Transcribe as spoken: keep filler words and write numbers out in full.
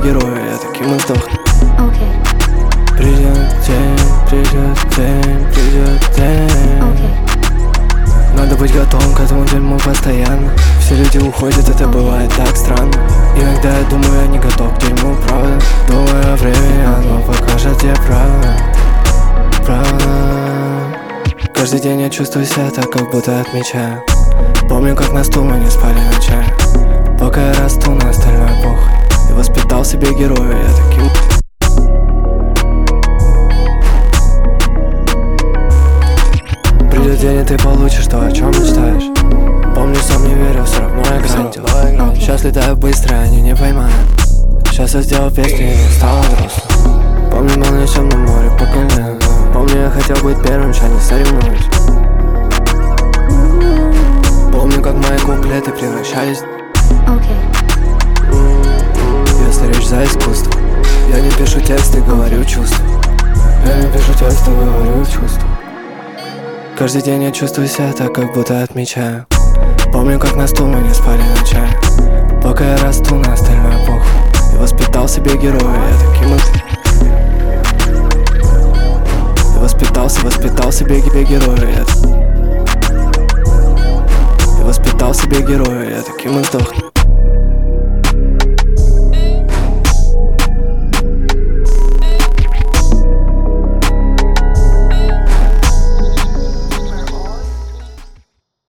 героя, я таким и сдохну. Okay. Придет день, придет день, придет день. Okay. Надо быть готовым к этому дерьму постоянно. Все люди уходят, это бывает так странно. Иногда я думаю, я не готов к дерьму, правда. Думаю о времени, оно покажет тебе правда. Правда. Каждый день я чувствую себя так, как будто отмечаю. Помню, как на стул мы не спали ночами. Пока я расту, на остальное похуй. И воспитал себе героя, я таким. Придет день, и ты получишь то, о чем мечтаешь. Помню, сам не верил, все равно играл. Сейчас летаю быстро, они не поймают. Сейчас я сделал песню и стало грустно. Помню, был на темном море по колено. Помню, я хотел быть первым, сейчас не соревнуюсь. Помню, как мои куплеты превращались. Okay. Если речь за искусство. Я не пишу тексты, говорю чувства. Я не пишу тексты, говорю чувства. Каждый день я чувствую себя так, как будто отмечаю. Помню, как на стул мы не спали ночами. Пока я расту, на остальное похуй. И воспитал себе героя, я таким и... И воспитался, воспитал себе героя, я... И воспитал себе героя, я таким и сдохну.